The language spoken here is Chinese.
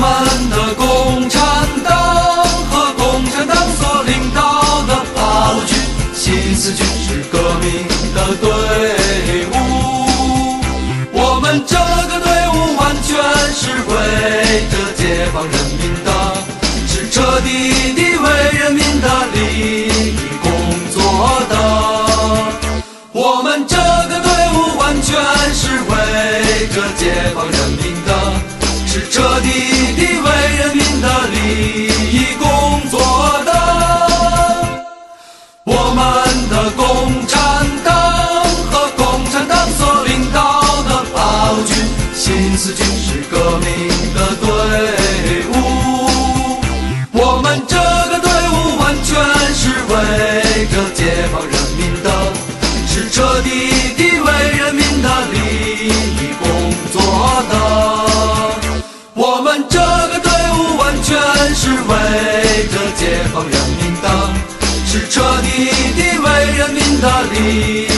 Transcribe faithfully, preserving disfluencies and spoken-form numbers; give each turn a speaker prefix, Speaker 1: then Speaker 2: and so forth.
Speaker 1: 们的共产党和共产党所领导的炮军、新四军是革命的队伍。我们这个队伍完全是为着解放人民的，是彻底地为人民的利益工作的。我们这个队伍完全是为着解放人民的，是彻底地为人民的利益工作的。我们的共产党和共产党所领导的炮军、新四军是革命的队伍。我们这个队伍完全是为着解放人民的，是彻底地为人民的利益工作的。我们这个队伍完全是为着解放人民的，是彻底地为人民的利益